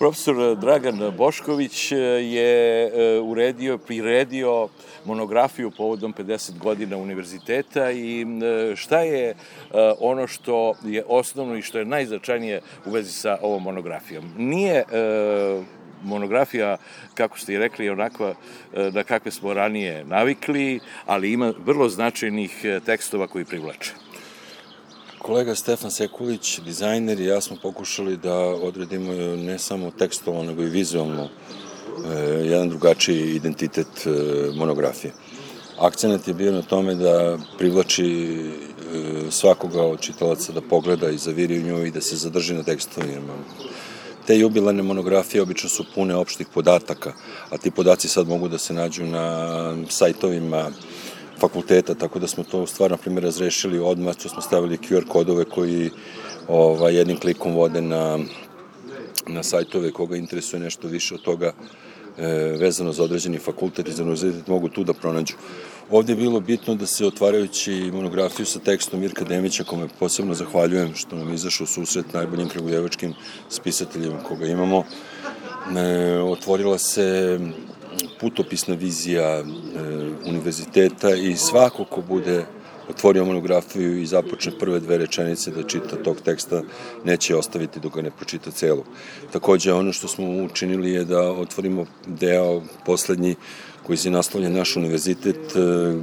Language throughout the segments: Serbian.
Profesor Dragan Bošković je priredio monografiju povodom 50 godina univerziteta i šta je ono što je osnovno i što je najznačajnije u vezi sa ovom monografijom. Nije monografija, kako ste i rekli, onakva na kakve smo ranije navikli, ali ima vrlo značajnih tekstova koji privlače. Kolega Stefan Sekulić, dizajner, i ja smo pokušali da odredimo ne samo tekstualno, nego i vizualno jedan drugačiji identitet monografije. Akcenat je bio na tome da privlači svakoga od čitalaca da pogleda i zaviri u nju i da se zadrži na tekstovima. Te jubilarne monografije obično su pune opštih podataka, a ti podaci sad mogu da se nađu na sajtovima fakulteta, tako da smo to stvarno, na primjer, razrešili odmah, što smo stavili QR kodove koji jednim klikom vode na sajtove koga interesuje nešto više od toga vezano za određeni fakultet i za univerzitet, mogu tu da pronađu. Ovdje je bilo bitno da se, otvarajući monografiju sa tekstom Mirka Demića, kome posebno zahvaljujem što nam izašao u susret najboljim kragujevačkim spisateljima koga imamo, otvorila se putopisna vizija univerziteta i svako ko bude otvorio monografiju i započne prve dve rečenice da čita tog teksta, neće ostaviti dok ga ne pročita celu. Takođe, ono što smo učinili je da otvorimo deo poslednji koji se naslovlja naš univerzitet,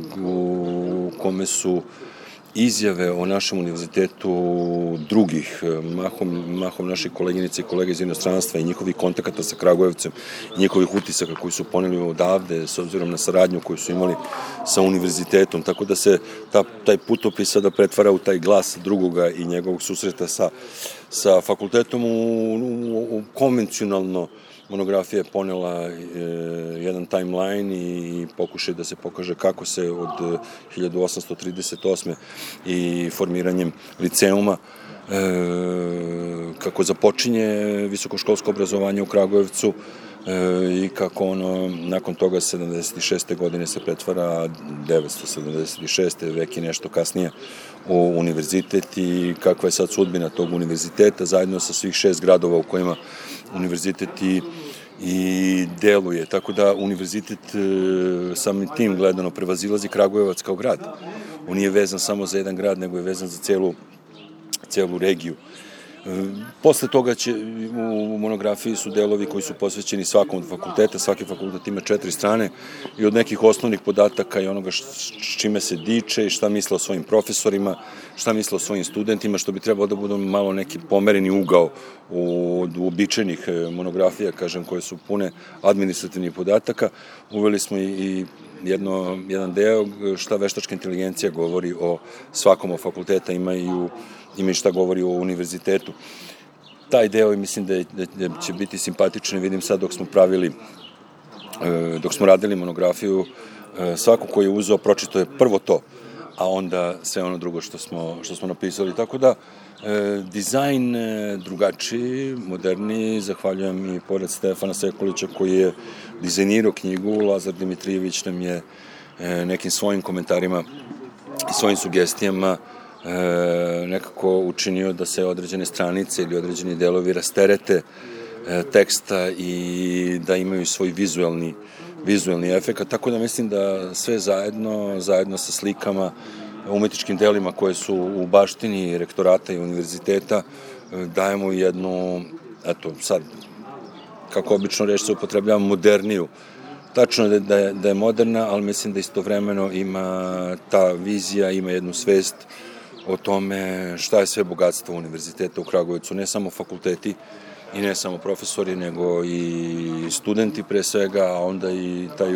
u kome su izjave o našem univerzitetu drugih, mahom naših koleginica i kolega iz inostranstva i njihovih kontakata sa Kragujevcem i njihovih utisaka koji su poneli odavde s obzirom na saradnju koju su imali sa univerzitetom, tako da se taj putopis sada pretvara u taj glas drugoga i njegovog susreta sa fakultetom u konvencionalno. Monografija je ponela jedan timeline i pokušaj da se pokaže kako se od 1838. i formiranjem liceuma, kako započinje visokoškolsko obrazovanje u Kragujevcu i kako ono nakon toga 76. godine se pretvara 976. vek i nešto kasnije u univerzitet i kakva je sad sudbina tog univerziteta zajedno sa svih 6 gradova u kojima univerzitet i deluje. Tako da univerzitet samim tim gledano prevazilazi Kragujevac kao grad. On nije vezan samo za jedan grad, nego je vezan za celu regiju. Posle toga u monografiji su delovi koji su posvećeni svakom od fakulteta. Svaki fakultet ima 4 strane i od nekih osnovnih podataka i onoga s čime se diče i šta misle o svojim profesorima, šta misle o svojim studentima, što bi trebalo da bude malo neki pomereni ugao od uobičajenih monografija, kažem, koje su pune administrativnih podataka. Uveli smo i jedan deo šta veštačka inteligencija govori o svakom od fakulteta, ima i šta govori o univerzitetu. Taj deo mislim da će biti simpatičan. Vidim sad dok smo radili monografiju, svako ko je uzeo pročito je prvo to, a onda sve ono drugo što smo napisali. Tako da, dizajn drugačiji, moderniji, zahvaljujem i pored Stefana Sekulića koji je dizajnirao knjigu, Lazar Dimitrijević nam je nekim svojim komentarima i svojim sugestijama nekako učinio da se određene stranice ili određeni delovi rasterete teksta i da imaju svoj vizuelni efekt, tako da mislim da sve zajedno sa slikama, umetničkim delima koje su u baštini rektorata i univerziteta, dajemo jednu, eto sad, kako obično reč se upotrebljava, moderniju. Tačno je da je moderna, ali mislim da istovremeno ima ta vizija, ima jednu svest o tome šta je sve bogatstvo univerziteta u Kragujevcu, ne samo fakulteti i ne samo profesori, nego i studenti pre svega, a onda i taj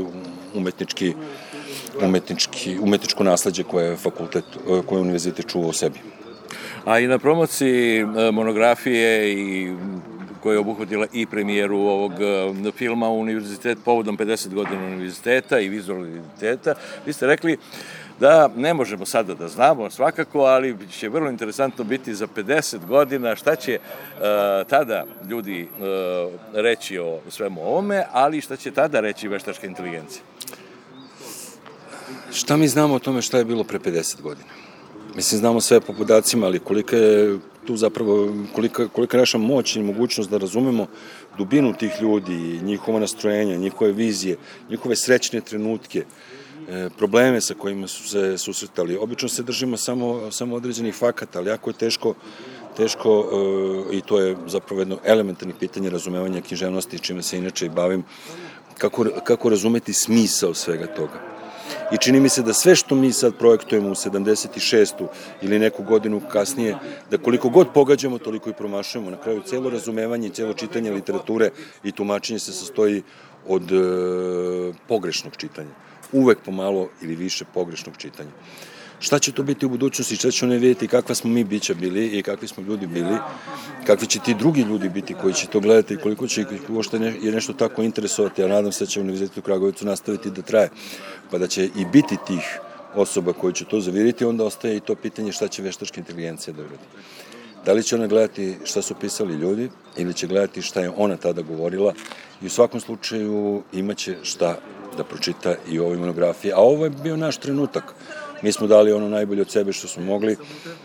umetničko nasleđe koje univerzitet čuva u sebi. A i na promociji monografije koja je obuhvatila i premijeru ovog filma univerzitet povodom 50 godina univerziteta i vizualnog identiteta, vi ste rekli da ne možemo sada da znamo svakako, ali će vrlo interesantno biti za 50 godina šta će tada ljudi reći o svemu ovome, ali šta će tada reći veštačka inteligencija. Šta mi znamo o tome šta je bilo pre 50 godina? Mislim, znamo sve po podacima, ali kolika je tu zapravo, kolika je naša moć i mogućnost da razumemo dubinu tih ljudi, njihova nastrojenja, njihove vizije, njihove srećne trenutke, probleme sa kojima su se susretali. Obično se držimo samo određenih fakata, ali jako je teško i to je zapravo jedno elementarno pitanje razumevanja književnosti, čime se inače i bavim, kako razumeti smisao svega toga. I čini mi se da sve što mi sad projektujemo u 76. ili neku godinu kasnije, da koliko god pogađamo, toliko i promašujemo. Na kraju cijelo razumevanje i cijelo čitanje literature i tumačenje se sastoji od pogrešnog čitanja. Uvek pomalo ili više pogrešnog čitanja. Šta će to biti u budućnosti, šta će one vidjeti kakva smo mi bića bili i kakvi smo ljudi bili, kakvi će ti drugi ljudi biti koji će to gledati i koliko će uopšte je nešto tako interesovati, ja nadam se da će Univerzitet u Kragujevcu nastaviti da traje, pa da će i biti tih osoba koji će to zaviriti, onda ostaje i to pitanje šta će veštačka inteligencija da uradi. Da li će ona gledati šta su pisali ljudi ili će gledati šta je ona tada govorila i u svakom slučaju imaće šta da pročita i u ovoj monografiji, a ovo je bio naš trenutak. Mi smo dali ono najbolje od sebe što smo mogli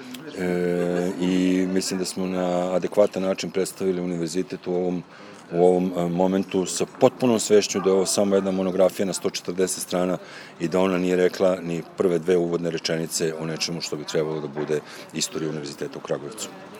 i mislim da smo na adekvatan način predstavili univerzitet u ovom momentu sa potpunom svešću da je ovo samo jedna monografija na 140 strana i da ona nije rekla ni prve 2 uvodne rečenice o nečemu što bi trebalo da bude istorija Univerziteta u Kragujevcu.